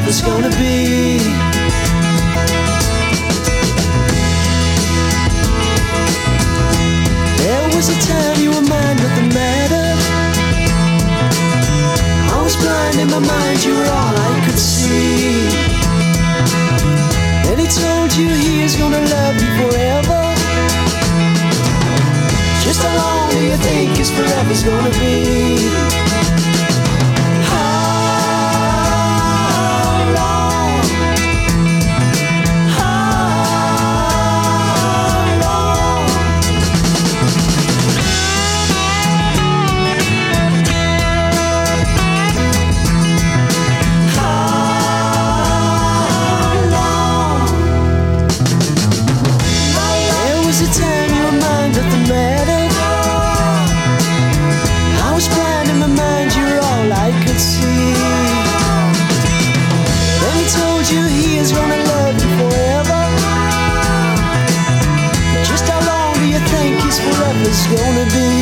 forever's gonna be. There was a time you were mine, nothing mattered. I was blind in my mind, you were all I could see. And he told you he is gonna love you forever. Just how long do you think his forever's gonna be? It's gonna be